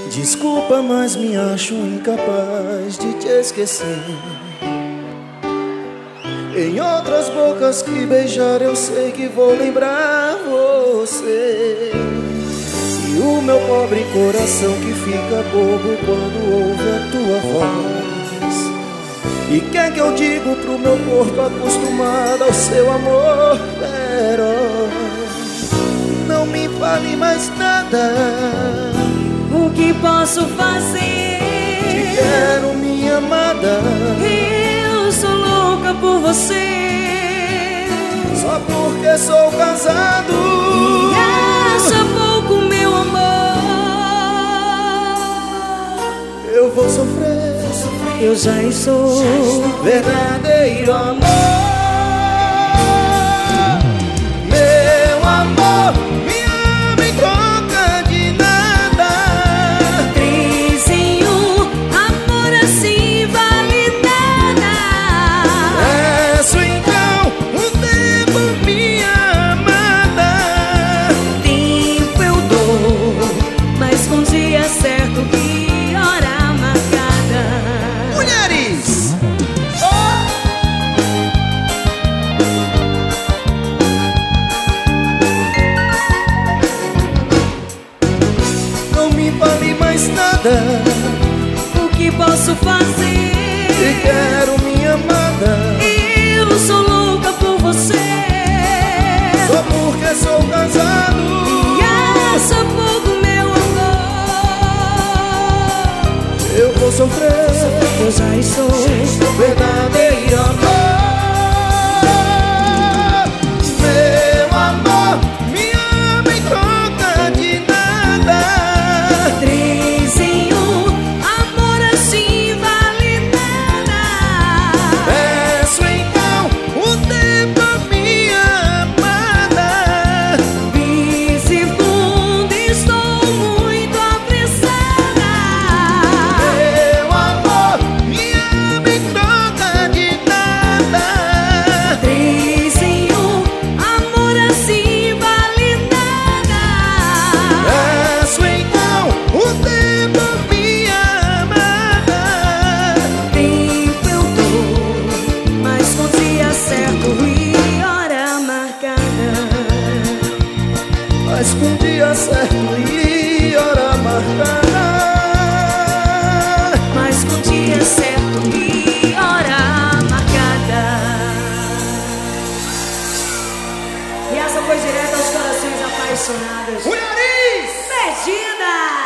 Desculpa, mas me acho incapaz de te esquecer. Em outras bocas que beijar eu sei que vou lembrar você. E o meu pobre coração que fica bobo quando ouve a tua voz. E quer que eu digo pro meu corpo acostumado ao seu amor feroz? Não me fale mais nada. O que posso fazer? Te quero, minha amada. Eu sou louca por você. Só porque sou casado. E acha pouco, meu amor. Eu vou sofrer. Eu já estou verdadeiro amor. Meu amor, me ama em troca de nada. 3 em 1, amor assim vale nada. Peço então um tempo, minha amada. Tempo eu dou, mas com dia certo que hora marcada. Mulheres! Não me fale mais nada. O que posso fazer? Te quero, minha amada. Eu sou louca por você. Só porque sou casado. E acha pouco, meu amor. Eu vou sofrer. Eu já estou verdadeiro amor. Meu amor, me ama em troca de nada. 3 em 1, amor assim vale nada. Peço então um tempo, minha amada. Vise fundo, estou muito apressada. Meu amor, me ama em troca de nada. 3 em 1, amor assim vale nada. Peço então um tempo, minha amada. Tempo eu dou, mas com dia certo e hora marcada. Mas com dia certo e hora marcada. Mas com dia certo e hora marcada. E essa foi direto aos corações apaixonados. Mulheres! Perdida!